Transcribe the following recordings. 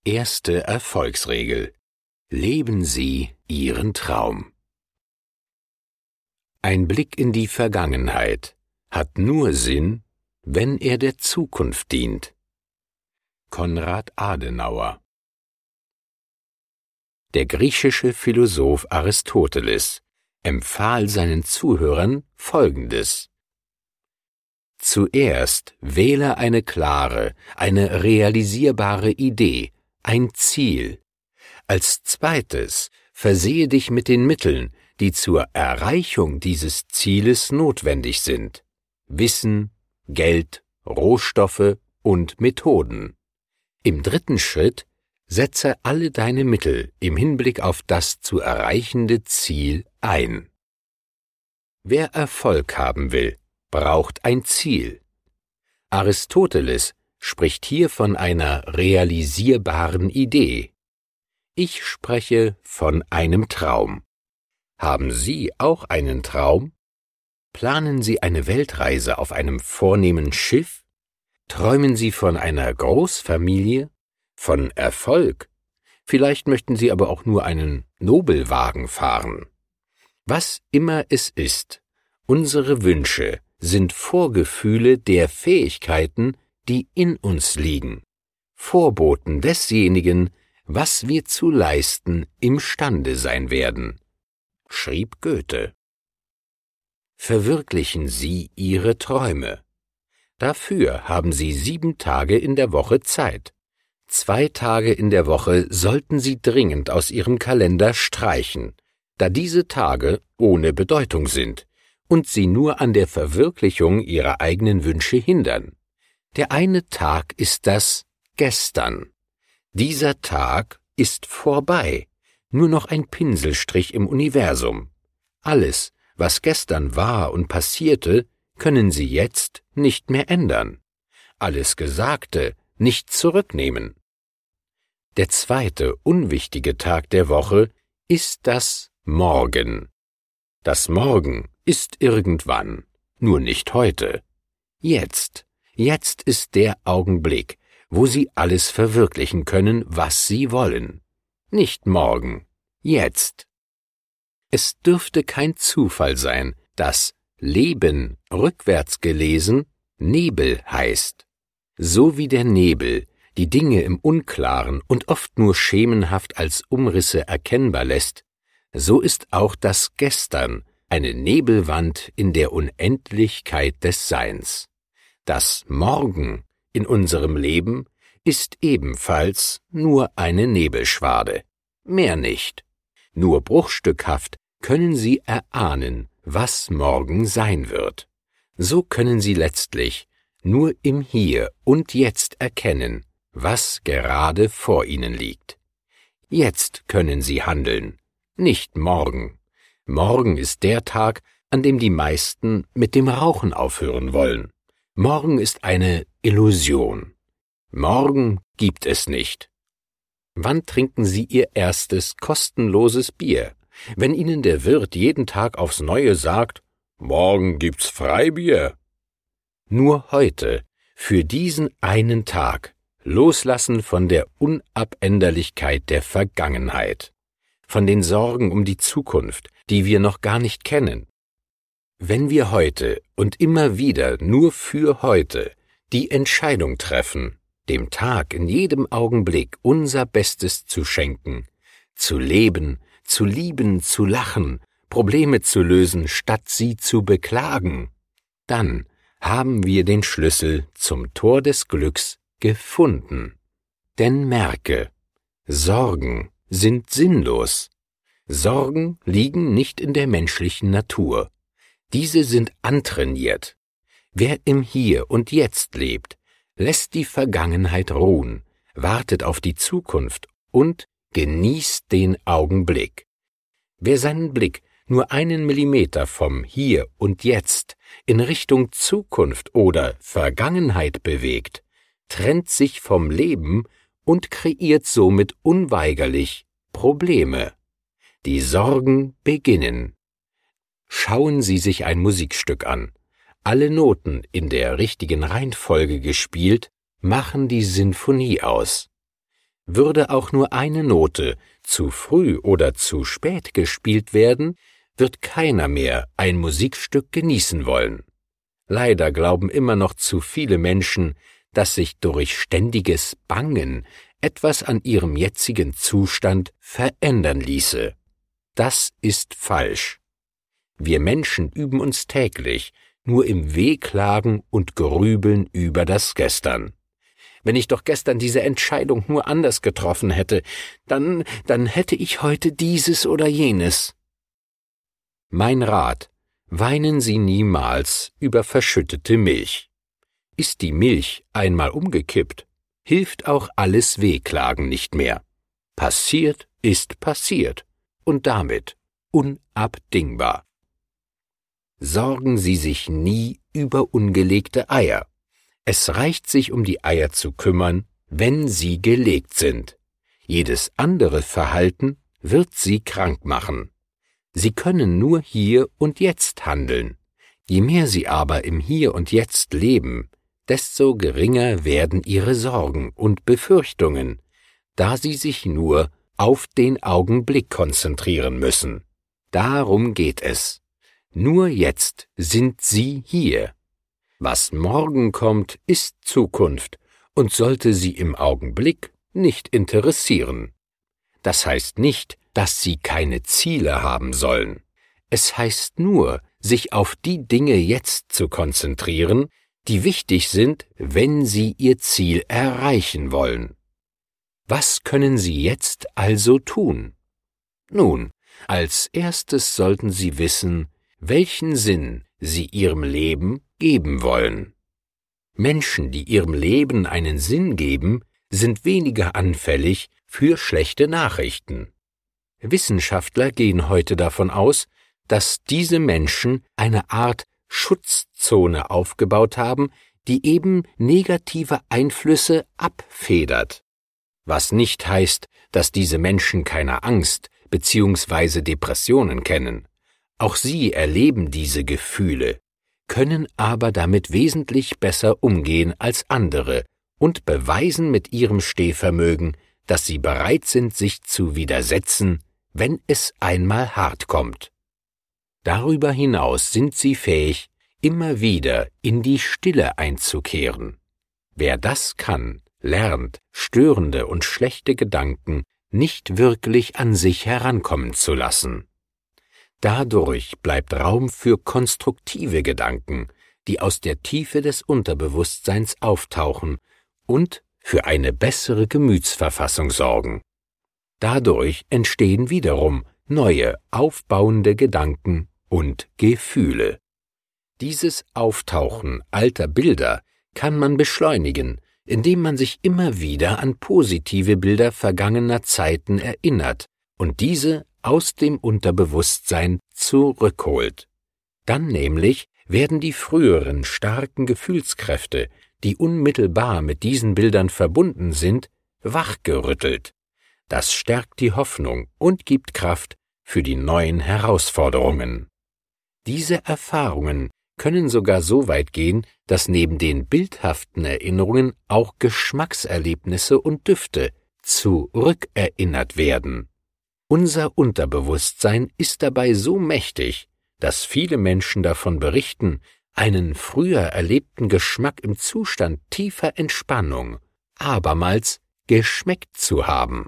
Erste Erfolgsregel: Leben Sie Ihren Traum. Ein Blick in die Vergangenheit hat nur Sinn, wenn er der Zukunft dient. Konrad Adenauer. Der griechische Philosoph Aristoteles empfahl seinen Zuhörern Folgendes: Zuerst wähle eine klare, eine realisierbare Idee, ein Ziel. Als zweites versehe dich mit den Mitteln, die zur Erreichung dieses Zieles notwendig sind: Wissen, Geld, Rohstoffe und Methoden. Im dritten Schritt setze alle deine Mittel im Hinblick auf das zu erreichende Ziel ein. Wer Erfolg haben will, braucht ein Ziel. Aristoteles spricht hier von einer realisierbaren Idee. Ich spreche von einem Traum. Haben Sie auch einen Traum? Planen Sie eine Weltreise auf einem vornehmen Schiff? Träumen Sie von einer Großfamilie? Von Erfolg? Vielleicht möchten Sie aber auch nur einen Nobelwagen fahren. Was immer es ist, unsere Wünsche sind Vorgefühle der Fähigkeiten, die in uns liegen, Vorboten desjenigen, was wir zu leisten imstande sein werden, schrieb Goethe. Verwirklichen Sie Ihre Träume. Dafür haben Sie 7 Tage in der Woche Zeit. 2 Tage in der Woche sollten Sie dringend aus Ihrem Kalender streichen, da diese Tage ohne Bedeutung sind und Sie nur an der Verwirklichung Ihrer eigenen Wünsche hindern. Der eine Tag ist das Gestern. Dieser Tag ist vorbei, nur noch ein Pinselstrich im Universum. Alles, was gestern war und passierte, können Sie jetzt nicht mehr ändern. Alles Gesagte nicht zurücknehmen. Der zweite unwichtige Tag der Woche ist das Morgen. Das Morgen ist irgendwann, nur nicht heute. Jetzt ist der Augenblick, wo Sie alles verwirklichen können, was Sie wollen. Nicht morgen, jetzt. Es dürfte kein Zufall sein, dass Leben rückwärts gelesen Nebel heißt. So wie der Nebel die Dinge im Unklaren und oft nur schemenhaft als Umrisse erkennbar lässt, so ist auch das Gestern eine Nebelwand in der Unendlichkeit des Seins. Das Morgen in unserem Leben ist ebenfalls nur eine Nebelschwade, mehr nicht. Nur bruchstückhaft können Sie erahnen, was morgen sein wird. So können Sie letztlich nur im Hier und Jetzt erkennen, was gerade vor Ihnen liegt. Jetzt können Sie handeln, nicht morgen. Morgen ist der Tag, an dem die meisten mit dem Rauchen aufhören wollen. Morgen ist eine Illusion. Morgen gibt es nicht. Wann trinken Sie Ihr erstes kostenloses Bier? Wenn Ihnen der Wirt jeden Tag aufs Neue sagt, morgen gibt's Freibier. Nur heute, für diesen einen Tag, loslassen von der Unabänderlichkeit der Vergangenheit, von den Sorgen um die Zukunft, die wir noch gar nicht kennen. Wenn wir heute und immer wieder nur für heute die Entscheidung treffen, dem Tag in jedem Augenblick unser Bestes zu schenken, zu leben, zu lieben, zu lachen, Probleme zu lösen, statt sie zu beklagen, dann haben wir den Schlüssel zum Tor des Glücks gefunden. Denn merke, Sorgen sind sinnlos. Sorgen liegen nicht in der menschlichen Natur. Diese sind antrainiert. Wer im Hier und Jetzt lebt, lässt die Vergangenheit ruhen, wartet auf die Zukunft und genießt den Augenblick. Wer seinen Blick nur 1 Millimeter vom Hier und Jetzt in Richtung Zukunft oder Vergangenheit bewegt, trennt sich vom Leben und kreiert somit unweigerlich Probleme. Die Sorgen beginnen. Schauen Sie sich ein Musikstück an. Alle Noten in der richtigen Reihenfolge gespielt, machen die Sinfonie aus. Würde auch nur eine Note zu früh oder zu spät gespielt werden, wird keiner mehr ein Musikstück genießen wollen. Leider glauben immer noch zu viele Menschen, dass sich durch ständiges Bangen etwas an ihrem jetzigen Zustand verändern ließe. Das ist falsch. Wir Menschen üben uns täglich nur im Wehklagen und Grübeln über das Gestern. Wenn ich doch gestern diese Entscheidung nur anders getroffen hätte, dann hätte ich heute dieses oder jenes. Mein Rat: Weinen Sie niemals über verschüttete Milch. Ist die Milch einmal umgekippt, hilft auch alles Wehklagen nicht mehr. Passiert ist passiert und damit unabdingbar. Sorgen Sie sich nie über ungelegte Eier. Es reicht, sich um die Eier zu kümmern, wenn sie gelegt sind. Jedes andere Verhalten wird Sie krank machen. Sie können nur hier und jetzt handeln. Je mehr Sie aber im Hier und Jetzt leben, desto geringer werden Ihre Sorgen und Befürchtungen, da Sie sich nur auf den Augenblick konzentrieren müssen. Darum geht es. Nur jetzt sind Sie hier. Was morgen kommt, ist Zukunft und sollte Sie im Augenblick nicht interessieren. Das heißt nicht, dass Sie keine Ziele haben sollen. Es heißt nur, sich auf die Dinge jetzt zu konzentrieren, die wichtig sind, wenn Sie Ihr Ziel erreichen wollen. Was können Sie jetzt also tun? Nun, als erstes sollten Sie wissen, welchen Sinn Sie Ihrem Leben geben wollen. Menschen, die ihrem Leben einen Sinn geben, sind weniger anfällig für schlechte Nachrichten. Wissenschaftler gehen heute davon aus, dass diese Menschen eine Art Schutzzone aufgebaut haben, die eben negative Einflüsse abfedert. Was nicht heißt, dass diese Menschen keine Angst bzw. Depressionen kennen. Auch sie erleben diese Gefühle, können aber damit wesentlich besser umgehen als andere und beweisen mit ihrem Stehvermögen, dass sie bereit sind, sich zu widersetzen, wenn es einmal hart kommt. Darüber hinaus sind sie fähig, immer wieder in die Stille einzukehren. Wer das kann, lernt, störende und schlechte Gedanken nicht wirklich an sich herankommen zu lassen. Dadurch bleibt Raum für konstruktive Gedanken, die aus der Tiefe des Unterbewusstseins auftauchen und für eine bessere Gemütsverfassung sorgen. Dadurch entstehen wiederum neue, aufbauende Gedanken und Gefühle. Dieses Auftauchen alter Bilder kann man beschleunigen, indem man sich immer wieder an positive Bilder vergangener Zeiten erinnert und diese aus dem Unterbewusstsein zurückholt. Dann nämlich werden die früheren starken Gefühlskräfte, die unmittelbar mit diesen Bildern verbunden sind, wachgerüttelt. Das stärkt die Hoffnung und gibt Kraft für die neuen Herausforderungen. Diese Erfahrungen können sogar so weit gehen, dass neben den bildhaften Erinnerungen auch Geschmackserlebnisse und Düfte zurückerinnert werden. Unser Unterbewusstsein ist dabei so mächtig, dass viele Menschen davon berichten, einen früher erlebten Geschmack im Zustand tiefer Entspannung abermals geschmeckt zu haben.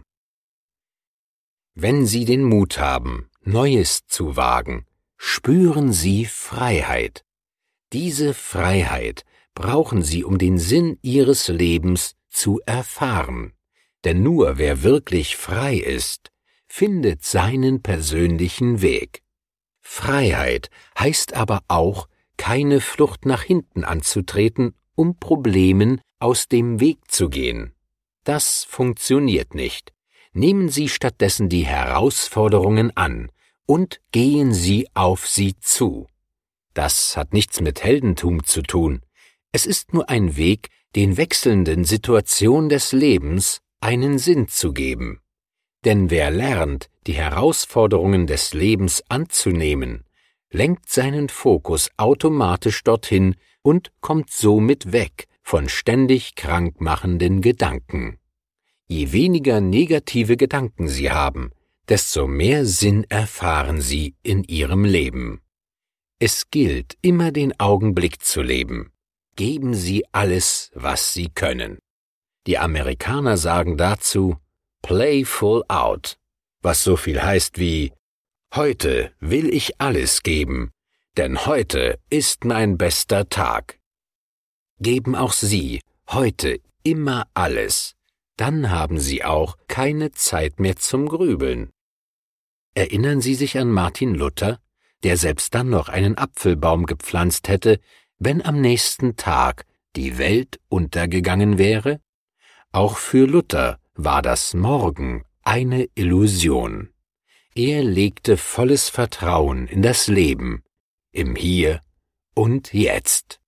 Wenn Sie den Mut haben, Neues zu wagen, spüren Sie Freiheit. Diese Freiheit brauchen Sie, um den Sinn Ihres Lebens zu erfahren. Denn nur wer wirklich frei ist, findet seinen persönlichen Weg. Freiheit heißt aber auch, keine Flucht nach hinten anzutreten, um Problemen aus dem Weg zu gehen. Das funktioniert nicht. Nehmen Sie stattdessen die Herausforderungen an und gehen Sie auf sie zu. Das hat nichts mit Heldentum zu tun. Es ist nur ein Weg, den wechselnden Situationen des Lebens einen Sinn zu geben. Denn wer lernt, die Herausforderungen des Lebens anzunehmen, lenkt seinen Fokus automatisch dorthin und kommt somit weg von ständig krankmachenden Gedanken. Je weniger negative Gedanken Sie haben, desto mehr Sinn erfahren Sie in Ihrem Leben. Es gilt, immer den Augenblick zu leben. Geben Sie alles, was Sie können. Die Amerikaner sagen dazu Play full out, was so viel heißt wie Heute will ich alles geben, denn heute ist mein bester Tag. Geben auch Sie heute immer alles, dann haben Sie auch keine Zeit mehr zum Grübeln. Erinnern Sie sich an Martin Luther, der selbst dann noch einen Apfelbaum gepflanzt hätte, wenn am nächsten Tag die Welt untergegangen wäre? Auch für Luther war das Morgen eine Illusion. Er legte volles Vertrauen in das Leben, im Hier und Jetzt.